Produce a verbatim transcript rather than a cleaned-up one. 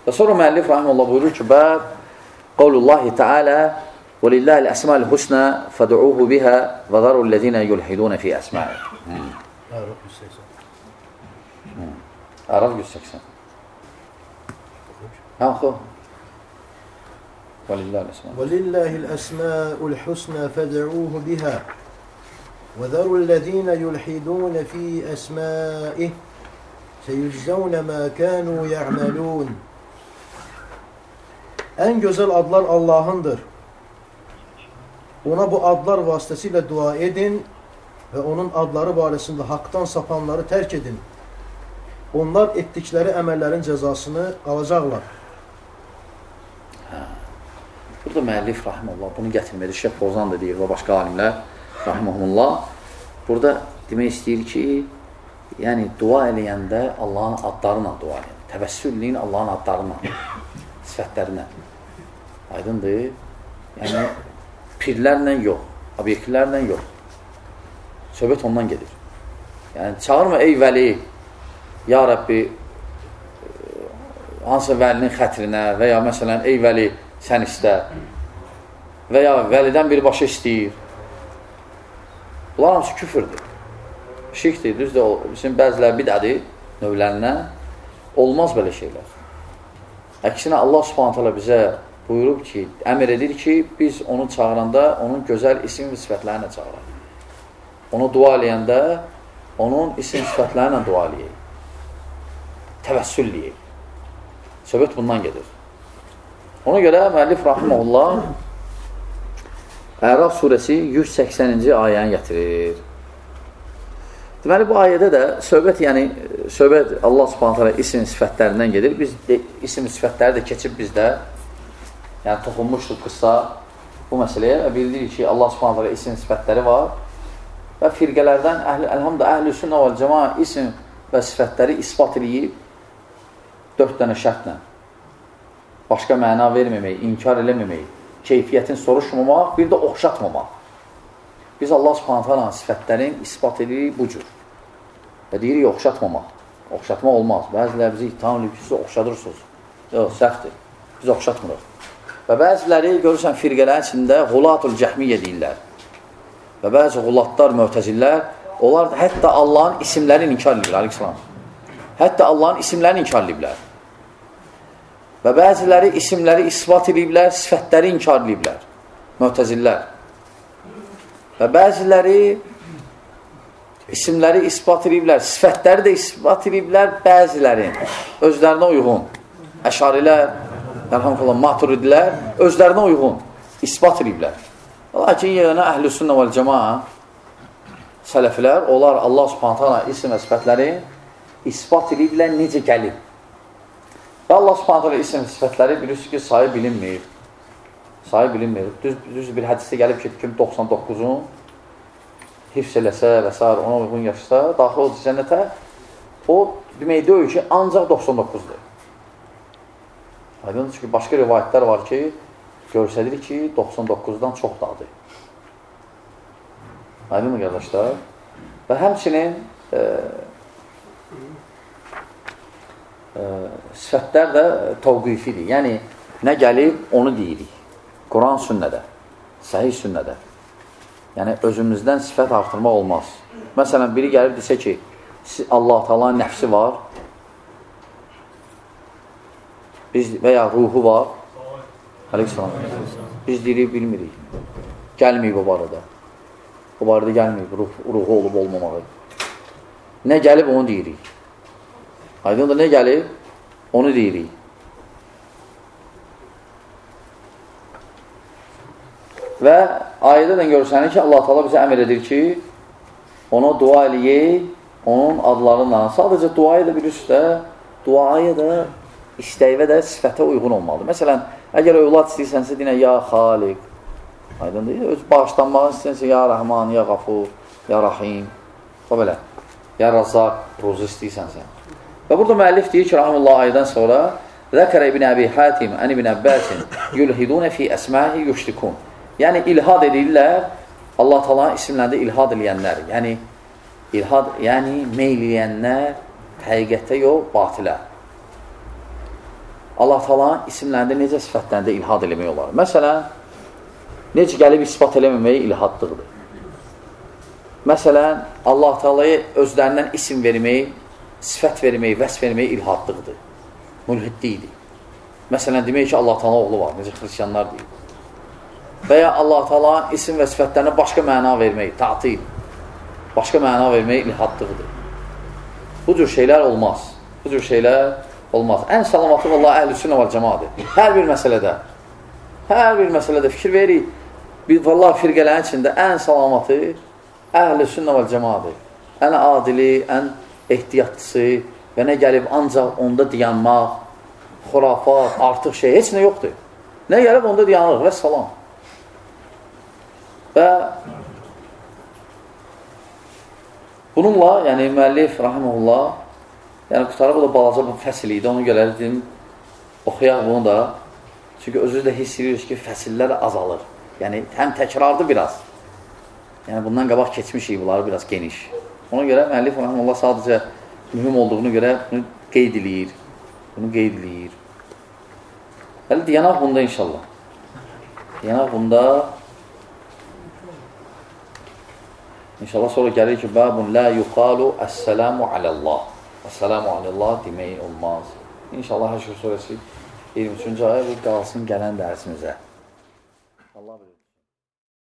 Və sonra müəllif rahimehullah buyurur ki, bəb qavlullahi Teala və lillahi'l əsmaul husna fad'uhu biha və zarullezina yulhidun fi əsma'i. Ərəf yüz səksən. Ərəf yüz səksən. Yaxşı. Və lillahi'l əsmaul. Və lillahi'l əsmaul husna fad'uhu biha və zarullezina yulhidun fi əsma'i. Seyüzzəvnə mə kənu ya'məlun. Ən gözəl adlar Allahındır. Ona bu adlar vasitəsilə dua edin və onun adları barəsində haqdan sapanları tərk edin. Onlar etdikləri əməllərin cəzasını alacaqlar. Hə. Burada müəllif rahimehullah bunu gətirmədi. Şeyx Fozan da deyir və başqa alimlər rahimehullah. Burada demək istəyir ki, yəni dua eləyəndə Allahın adlarına dua eləyən. Təvəssülləyin Allahın adlarına, sifətlərinə. Aydındır. Yəni pirlərlə yox, obyektlərlə yox. Söhbət ondan gedir. Yəni çağırma ey vəli, ya Rəbbi, hansı vəlinin xətrinə və ya məsələn ey vəli sən istə və ya vəlidən birbaşa istəyir. Bunlar hamısı küfürdür. Şirkdir, düzdür, bizim bəziləri bidədir növlərindən. Olmaz belə şeylər. Əksinə Allah Subhanahu taala bizə buyurub ki, əmr edir ki, biz onu çağıranda onun gözəl isim və sifətlərinə çağıraq. Onu dua eləyəndə onun isim sifətlərinə dua eləyək. Təvəssül eləyək. Söhbət bundan gedir. Ona görə müəllif rahimehullah Əraf surəsi yüz səksəninci ayəni gətirir. Deməli, bu ayədə də söhbət, yəni, söhbət Allah Subhanahu taala isim sifətlərindən gedir. Biz de, isim sifətləri də keçib bizdə, yəni toxunmuşduq qısa bu məsələyə və bildirik ki, Allah Subhanahu taala isim sifətləri var və firqələrdən, əhl əlhamdülillah, əhl-i sünnə vəl cəmaa isim və sifətləri isbat edib dörd dənə şərtlə. Başqa məna verməmək, inkar eləməmək, keyfiyyətin soruşmamaq, bir də oxşatmamaq. Biz Allah Subhanahu taala sifətlərin isbat edirik bu cür. Və deyirik, oxşatmamaq. Oxşatmaq olmaz. Bəziləri bizi ittiham edib ki, siz oxşadırsınız. Yox, səhvdir. Biz oxşatmırıq. Və bəziləri görürsən firqələrin içində Gulatul Cəhmiyyə deyirlər. Və bəzi Gulatlar, Mötəzillər, onlar hətta Allahın isimlərini inkar edirlər, əleyhissalam. Hətta Allahın isimlərini inkar edirlər. Və bəziləri isimləri isbat ediblər, sifətləri inkar ediblər. Mötəzillər. Və bəziləri isimləri isbat ediblər, sifətləri də isbat ediblər bəzilərin özlərinə uyğun. Əşarilər, maturidilər özlərinə uyğun isbat ediblər. Lakin yerinə əhl-i sünnə vəl cəmaa sələflər, onlar Allah Subhanahu taala isim və sifətləri isbat ediblər necə gəlib. Və Allah Subhanahu taala isim və sifətləri bilirsiniz ki, sayı bilinmir. Sayı bilinmir. Düz, düz bir hədisdə gəlib ki, kim doxsan doqquzun hifz eləsə və s. ona uyğun yaşasa, daxil olacaq cənnətə, o demək deyil ki, ancaq doxsan doqquzdur. Aydındır ki, başqa rivayətlər var ki, görsədir ki, doxsan doqquzdan çox dadır. Aydın mı, qardaşlar? Və həmçinin e, e, sifətlər də təvqifidir. Yəni, nə gəlib, onu deyirik. Quran sünnədə, səhih sünnədə. Yəni, özümüzdən sifət artırmaq olmaz. Məsələn, biri gəlib desə ki, Allah Taala'nın nəfsi var, biz və ya ruhu var, əleyhissalam, biz deyirik, bilmirik. Gəlməyib o barədə. O barədə gəlməyib, ruh, ruhu olub olmamağı. Nə gəlib, onu deyirik. Aydındır, nə gəlib, onu deyirik. Və ayədə görürsənir ki, Allah Teala bizə əmr edir ki, ona dua eləyək, onun adlarıyla. Sadəcə duaya da bilirsiniz də, duaya da, istəyivə də sifətə uyğun olmalıdır. Məsələn, əgər övlad istəyirsənsə, deyinə, ya Xaliq, aydındır, öz bağışlanmağı istəyirsə, ya Rəhman, ya Qafur, ya Rahim, o belə, ya Razaq, ruzu istəyirsənsə. Və burada müəllif deyir ki, Rahimullah ayədən sonra, Zəkərə ibn Əbi Hatim, ən ibn Əbbəsin, yulhidunə fi əsməhi yuşrikun. Yəni, ilhad edirlər, Allah Taala'nın isimlərində ilhad eləyənlər, yəni, ilhad, yəni, meyl eləyənlər, həqiqətdə yox, batilə. Allah Taala'nın isimlərində necə sifətlərində ilhad eləmək olar? Məsələn, necə gəlib isbat eləməməyə ilhadlıqdır. Məsələn, Allah Taala'ya özlərindən isim vermək, sifət vermək, vəsf vermək ilhadlıqdır. Mülhidlidir. Məsələn, demək ki, Allah Taala oğlu var, necə xristianlar deyir. Və ya Allah Taala'nın isim və sifətlərinə başqa məna vermək, ta'til, başqa məna vermək ilhadlıqdır. Bu cür şeylər olmaz. Bu cür şeylər olmaz. Ən salamatı vallahi əhl-i-sünnə vəl cəmaədir. Hər bir məsələdə, hər bir məsələdə fikir veririk. Bir vallahi firqələrin içində ən salamatı əhl-i-sünnə vəl cəmaədir. Ən adili, ən ehtiyatlısı və nə gəlib ancaq onda dayanmaq, xurafat, artıq şey, heç nə yoxdur. Nə gəlib onda dayanırıq və salam. Və bununla, yəni müəllif rahimehullah, yəni qutarı bu da balaca bu fəsil idi, onu gələrdim, oxuyaq bunu da. Çünki özünüz də hiss ediyoruz ki, fəsillər azalır. Yəni həm təkrardı biraz. Yəni bundan qabaq keçmişik bunları biraz geniş. Ona görə müəllif rahimehullah sadəcə mühüm olduğunu görə bunu qeyd eləyir. Bunu qeyd eləyir. Hələ dayanaq bunda inşallah. Dayanaq bunda İnşallah sonra gəlir ki, bəbun la yuqalu əs-salamu aləllah. Əs-salamu aləllah demək olmaz. İnşallah Həşr surəsi iyirmi üçüncü ayə qalsın gələn dərsimizə. Allah bilir.